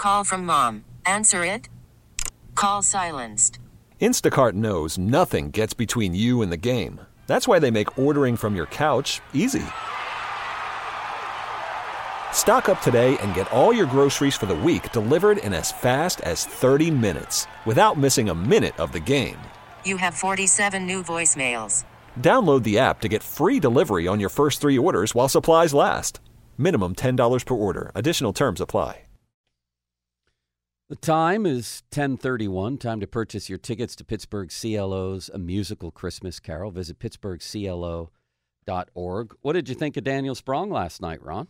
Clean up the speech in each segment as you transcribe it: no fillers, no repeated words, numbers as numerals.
Call from mom. Answer it. Call silenced. Instacart knows nothing gets between you and the game. That's why they make ordering from your couch easy. Stock up today and get all your groceries for the week delivered in as fast as 30 minutes without missing a minute of the game. You have 47 new voicemails. Download the app to get free delivery on your first 3 orders while supplies last. Minimum $10 per order. Additional terms apply. The time is 10:31. Time to purchase your tickets to Pittsburgh CLO's A Musical Christmas Carol. Visit pittsburghclo.org. What did you think of Daniel Sprong last night, Ron?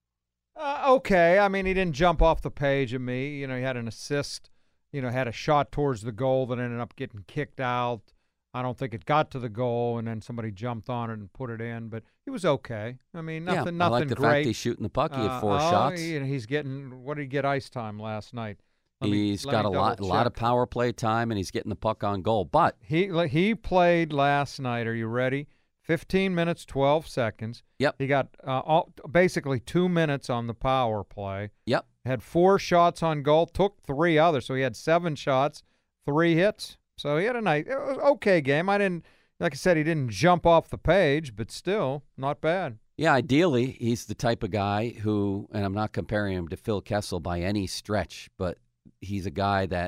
Okay. I mean, he didn't jump off the page at me. You know, he had an assist, had a shot towards the goal that ended up getting kicked out. I don't think it got to the goal, and then somebody jumped on it and put it in. But he was okay. I mean, nothing I like the great. fact he's shooting the puck. He had 4 shots. He's getting, what did he get ice time last night? He's got a lot of power play time, and he's getting the puck on goal. But he played last night. Are you ready? 15 minutes, 12 seconds. Yep. He got basically 2 minutes on the power play. Yep. Had 4 shots on goal, took 3 others. So he had 7 shots, 3 hits. So he had it was okay game. Like I said, he didn't jump off the page, but still not bad. Yeah, ideally, he's the type of guy who, and I'm not comparing him to Phil Kessel by any stretch, but he's a guy that,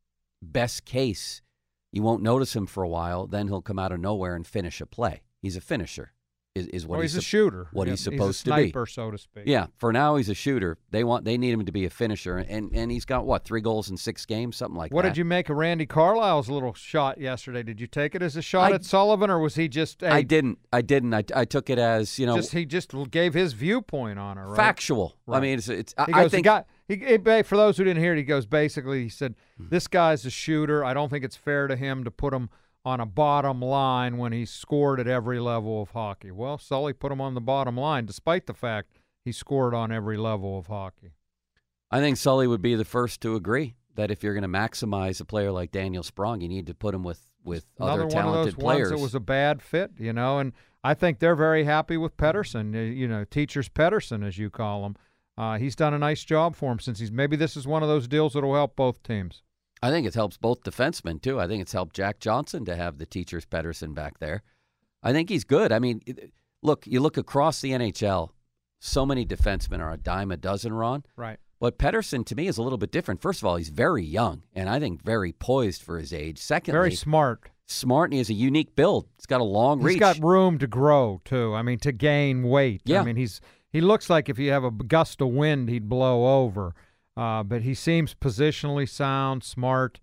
best case, you won't notice him for a while, then he'll come out of nowhere and finish a play. He's a finisher, is what he's a shooter. What he's supposed to be. He's a sniper, to be. so to speak. Yeah, for now he's a shooter. They need him to be a finisher, and he's got 3 goals in 6 games, something like that. What did you make of Randy Carlyle's little shot yesterday? Did you take it as a shot at Sullivan, or was he just? I didn't. I took it as he just gave his viewpoint on it. Right? Factual. Right. I mean, I think for those who didn't hear it, he said, this guy's a shooter. I don't think it's fair to him to put him on a bottom line when he scored at every level of hockey. Well, Sully put him on the bottom line, despite the fact he scored on every level of hockey. I think Sully would be the first to agree that if you're going to maximize a player like Daniel Sprong, you need to put him with other talented players. Another one of those ones that was a bad fit, and I think they're very happy with Pettersson, Teachers Pettersson, as you call him. He's done a nice job for him maybe this is one of those deals that will help both teams. I think it helps both defensemen, too. I think it's helped Jack Johnson to have the Teachers Pettersson back there. I think he's good. I mean, you look across the NHL, so many defensemen are a dime a dozen, Ron. Right. But Pettersson, to me, is a little bit different. First of all, he's very young, and I think very poised for his age. Secondly, very smart. Smart, and he has a unique build. He's got a long reach. He's got room to grow, too. I mean, to gain weight. Yeah. I mean, he looks like if you have a gust of wind, he'd blow over. But he seems positionally sound, smart.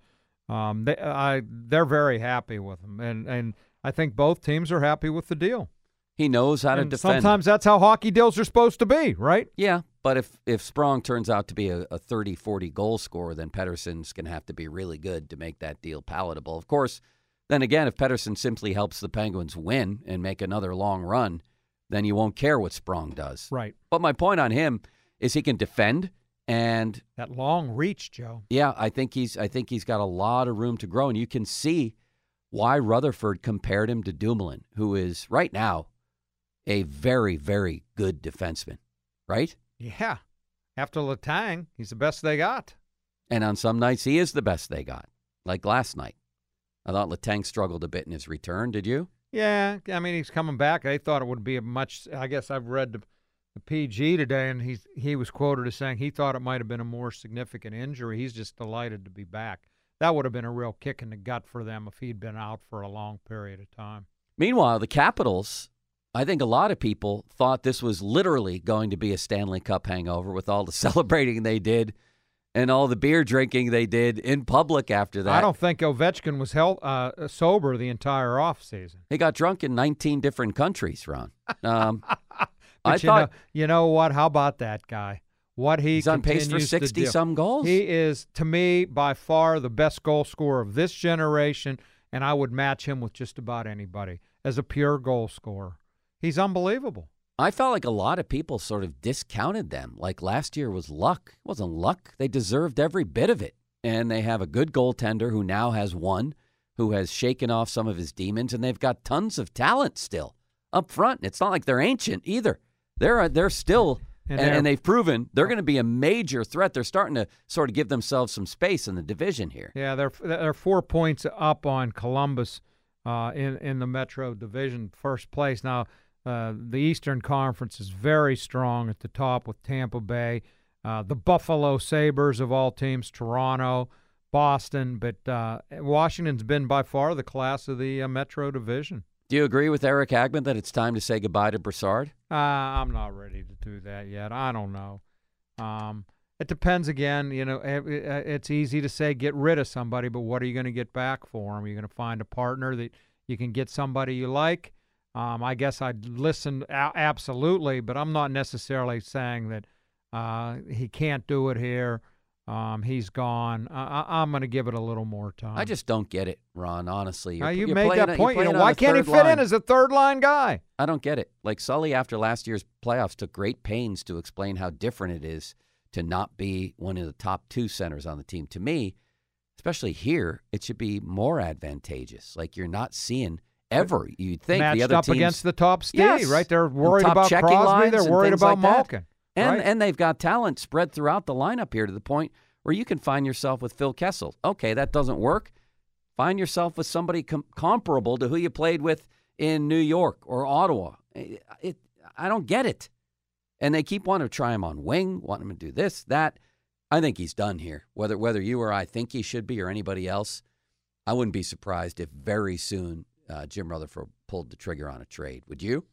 They're very happy with him, and I think both teams are happy with the deal. He knows how to defend. Sometimes that's how hockey deals are supposed to be, right? Yeah, but if Sprong turns out to be a 30, 40 goal scorer, then Pettersson's going to have to be really good to make that deal palatable. Of course, then again, if Pettersson simply helps the Penguins win and make another long run, then you won't care what Sprong does. Right. But my point on him is he can defend. And that long reach, Joe. Yeah, I think he's got a lot of room to grow, and you can see why Rutherford compared him to Dumoulin, who is right now a very, very good defenseman, right? Yeah. After Letang, he's the best they got. And on some nights, he is the best they got, like last night. I thought Letang struggled a bit in his return. Did you? Yeah, I mean, he's coming back. I thought it would be I guess I've read the PG today, and he was quoted as saying he thought it might have been a more significant injury. He's just delighted to be back. That would have been a real kick in the gut for them if he'd been out for a long period of time. Meanwhile, the Capitals, I think a lot of people thought this was literally going to be a Stanley Cup hangover with all the celebrating they did and all the beer drinking they did in public after that. I don't think Ovechkin was sober the entire offseason. He got drunk in 19 different countries, Ron. But you know what? How about that guy? He's on pace for 60-some goals. He is, to me, by far the best goal scorer of this generation, and I would match him with just about anybody as a pure goal scorer. He's unbelievable. I felt like a lot of people sort of discounted them, like last year was luck. It wasn't luck. They deserved every bit of it. And they have a good goaltender who now has won, who has shaken off some of his demons, and they've got tons of talent still up front. It's not like they're ancient either. They're still And they've proven they're going to be a major threat. They're starting to sort of give themselves some space in the division here. Yeah, they're 4 points up on Columbus in the Metro Division, first place. Now, the Eastern Conference is very strong at the top with Tampa Bay, the Buffalo Sabres of all teams, Toronto, Boston, but Washington's been by far the class of the Metro Division. Do you agree with Eric Hagman that it's time to say goodbye to Brassard? I'm not ready to do that yet. I don't know. It depends again. It's easy to say get rid of somebody, but what are you going to get back for them? Are you going to find a partner that you can get somebody you like? I guess I'd listen absolutely, but I'm not necessarily saying that he can't do it here. He's gone. I'm going to give it a little more time. I just don't get it, Ron, honestly. You made that point. Why can't he fit in as a third-line guy? I don't get it. Like Sully, after last year's playoffs, took great pains to explain how different it is to not be one of the top 2 centers on the team. To me, especially here, it should be more advantageous. Like you're not seeing ever. You'd think matched the other up teams, against the top Steve, yes, right? They're worried about Crosby. They're worried about Malkin. And they've got talent spread throughout the lineup here to the point where you can find yourself with Phil Kessel. Okay, that doesn't work. Find yourself with somebody comparable to who you played with in New York or Ottawa. I don't get it. And they keep wanting to try him on wing, want him to do this, that. I think he's done here. Whether you or I think he should be or anybody else, I wouldn't be surprised if very soon Jim Rutherford pulled the trigger on a trade. Would you?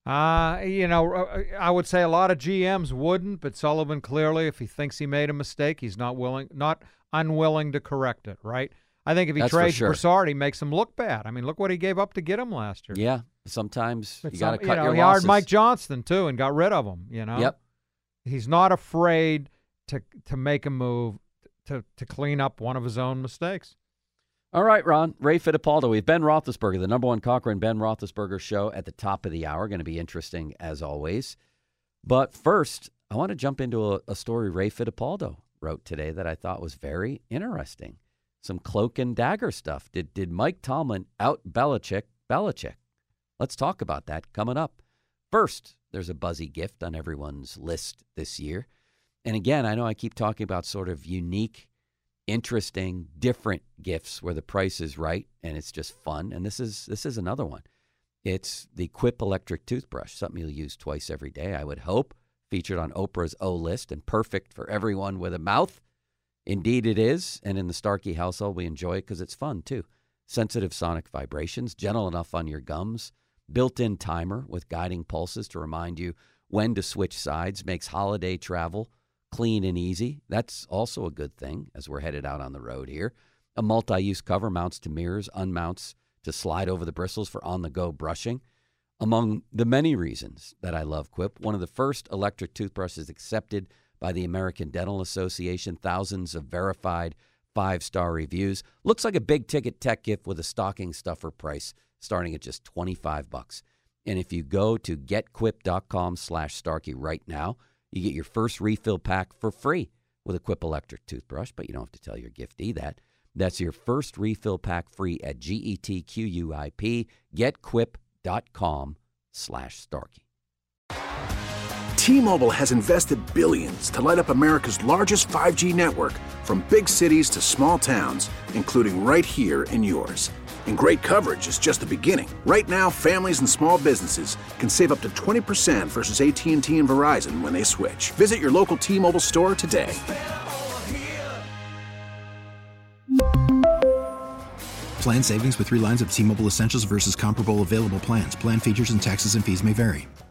I would say a lot of GMs wouldn't, but Sullivan clearly, if he thinks he made a mistake, he's not unwilling to correct it, right? I think if he trades Brassard, he makes him look bad. I mean, look what he gave up to get him last year. Yeah, sometimes you got to cut your losses. He hired Mike Johnston, too, and got rid of him, Yep. He's not afraid to make a move to clean up one of his own mistakes. All right, Ron. Ray Fittipaldo. We have Ben Roethlisberger, the number one Cochran Ben Roethlisberger show at the top of the hour. Going to be interesting as always. But first, I want to jump into a story Ray Fittipaldo wrote today that I thought was very interesting. Some cloak and dagger stuff. Did Mike Tomlin out Belichick? Let's talk about that coming up. First, there's a buzzy gift on everyone's list this year. And again, I know I keep talking about sort of unique, interesting, different gifts where the price is right and it's just fun. And this is another one. It's the Quip electric toothbrush, something you'll use twice every day, I would hope. Featured on Oprah's O List and perfect for everyone with a mouth. Indeed it is. And in the Starkey household, we enjoy it because it's fun too. Sensitive sonic vibrations, gentle enough on your gums, built-in timer with guiding pulses to remind you when to switch sides, makes holiday travel clean and easy. That's also a good thing as we're headed out on the road here. A multi-use cover mounts to mirrors, unmounts to slide over the bristles for on-the-go brushing. Among the many reasons that I love Quip, one of the first electric toothbrushes accepted by the American Dental Association, thousands of verified 5-star reviews. Looks like a big-ticket tech gift with a stocking stuffer price starting at just $25. And if you go to getquip.com/Starkey right now, you get your first refill pack for free with a Quip electric toothbrush, but you don't have to tell your giftee that. That's your first refill pack free at GETQUIP, getquip.com/Starkey. T-Mobile has invested billions to light up America's largest 5G network, from big cities to small towns, including right here in yours. And great coverage is just the beginning. Right now, families and small businesses can save up to 20% versus AT&T and Verizon when they switch. Visit your local T-Mobile store today. Plan savings with 3 lines of T-Mobile Essentials versus comparable available plans. Plan features and taxes and fees may vary.